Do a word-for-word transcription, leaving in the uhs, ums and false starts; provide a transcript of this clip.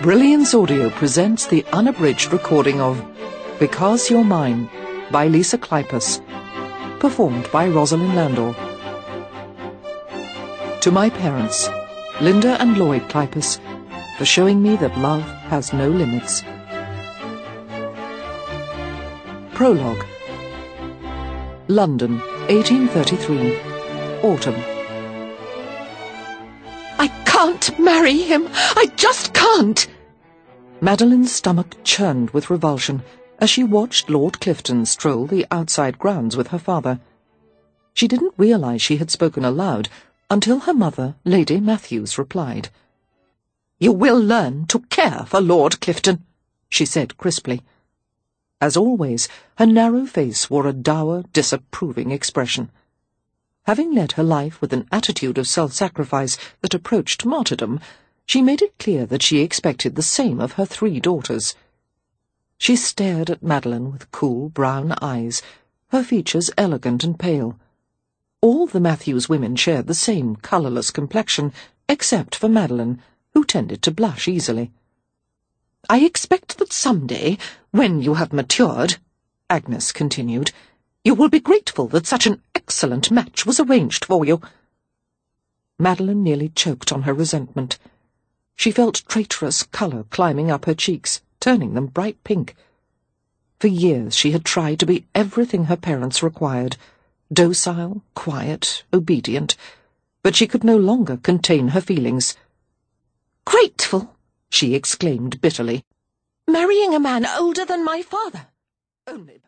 Brilliance Audio presents the unabridged recording of Because You're Mine by Lisa Kleypas, performed by Rosalind Landor. To my parents, Linda and Lloyd Kleypas, for showing me that love has no limits. Prologue. London, eighteen thirty-three. Autumn. I can't marry him! I just can't! Madeline's stomach churned with revulsion as she watched Lord Clifton stroll the outside grounds with her father. She didn't realize she had spoken aloud until her mother, Lady Matthews, replied. "You will learn to care for Lord Clifton," she said crisply. As always, her narrow face wore a dour, disapproving expression. Having led her life with an attitude of self-sacrifice that approached martyrdom, she made it clear that she expected the same of her three daughters. She stared at Madeline with cool brown eyes, her features elegant and pale. All the Matthews women shared the same colourless complexion, except for Madeline, who tended to blush easily. "I expect that some day, when you have matured," Agnes continued, "you will be grateful that such an excellent match was arranged for you." Madeline nearly choked on her resentment. She felt traitorous colour climbing up her cheeks, turning them bright pink. For years she had tried to be everything her parents required, docile, quiet, obedient, but she could no longer contain her feelings. "Grateful!" she exclaimed bitterly. "Marrying a man older than my father. Only